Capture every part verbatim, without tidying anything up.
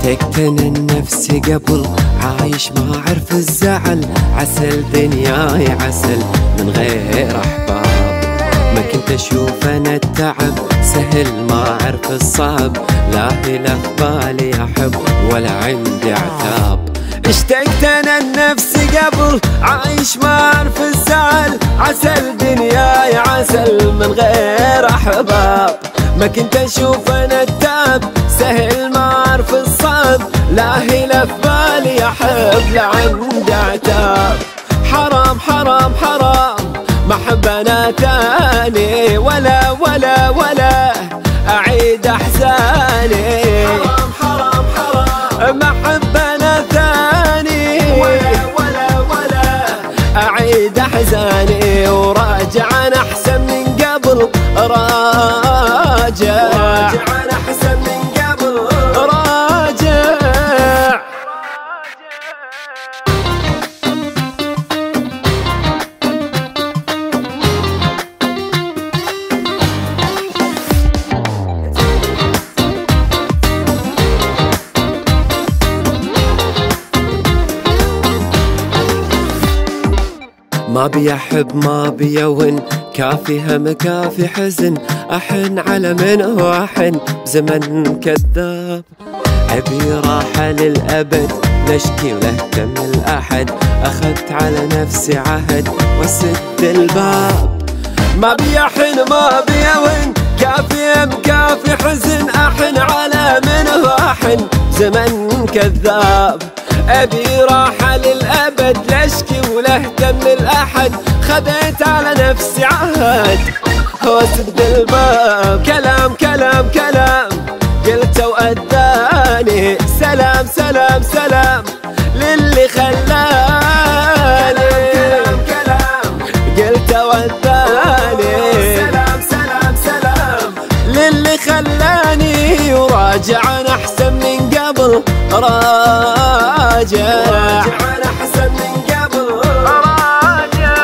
اشتقت انا لنفسي قبل، عايش ما اعرف الزعل، عسل دنياي عسل من غير احباب. ما كنت اشوف انا التعب سهل، ما اعرف الصعب، لا هي لا في بالي احب ولا عندي عتاب. اشتقت انا لنفسي قبل، عايش ما اعرف الزعل، عسل دنياي عسل من غير احباب. ما كنت اشوف انا التعب سهل، ما اعرف الصعب، لا هي لا في بالي احب لا عندي عتاب. حرام حرام حرام ما احب انا تاني، ولا ولا ولا اعيد احزاني. حرام حرام حرام ما احب انا ثاني، ولا ولا ولا اعيد احزاني. وراجع انا احسن من قبل، راجع انا احسن من قبل، راجع. ما بي احب ما بي يون، كافي هم كافي حزن، احن على من هو احن بزمن كذاب. ابي راحة للابد نشكي ولهتم الاحد، اخذت على نفسي عهد وسد الباب. ما بي احن ما بي يون، كافي هم كافي حزن، احن على من هو احن زمن كذاب. ابي راحة للابد لاشكي ولهتم الاحد، خذيت على نفسي عهد وسد الباب. كلام كلام كلام قلته وأداني، سلام سلام سلام للي خلاني. كلام كلام قلته وأداني، سلام سلام سلام للي خلاني. وراجع انا احسن من قبل، راجع انا احسن من قبل، راجع.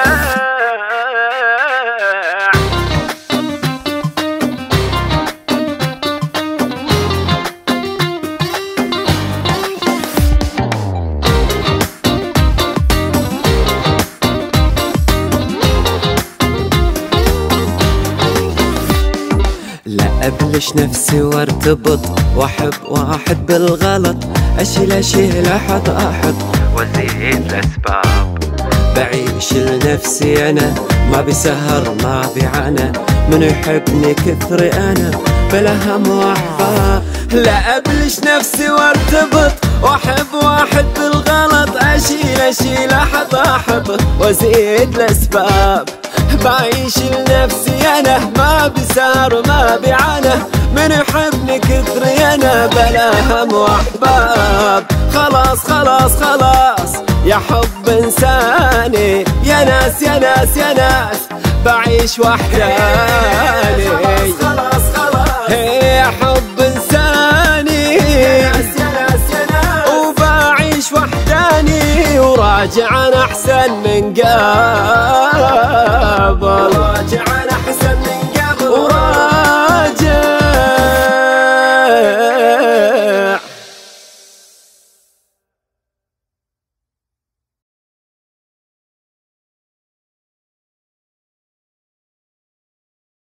لا ابلش نفسي وارتبط، واحب واحد بالغلط، اشيل اشيل احط احط وازيد الاسباب. بعيش لنفسي انا ما بسهر ما بعانى، من يحبني كثري انا بلا هم واحباب. لا ابلش نفسي وارتبط، واحب واحد بالغلط، اشيل اشيل احط احط وازيد الاسباب. بعيش لنفسي انا ما بسهر ما بعانى، من يحبني كثري انا بلا هم واحباب. خلاص خلاص خلاص يا حب انساني، يا ناس يا ناس يا ناس بعيش وحداني. خلاص خلاص يا حب انساني، يا ناس يا ناس يا ناس وبعيش وحداني. وراجع انا احسن من قبل، راجع انا احسن